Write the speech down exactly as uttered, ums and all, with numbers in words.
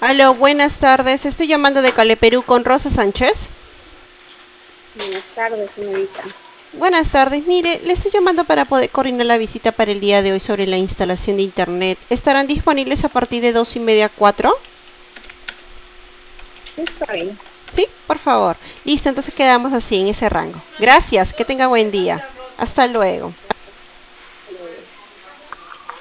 Aló, buenas tardes. Estoy llamando de Cale, Perú con Rosa Sánchez. Buenas tardes, señorita. Buenas tardes. Mire, le estoy llamando para poder coordinar la visita para el día de hoy sobre la instalación de internet. ¿Estarán disponibles a partir de dos y media a cuatro? Sí, está bien. Sí, por favor. Listo, entonces quedamos así en ese rango. Gracias, que tenga buen día. Hasta luego.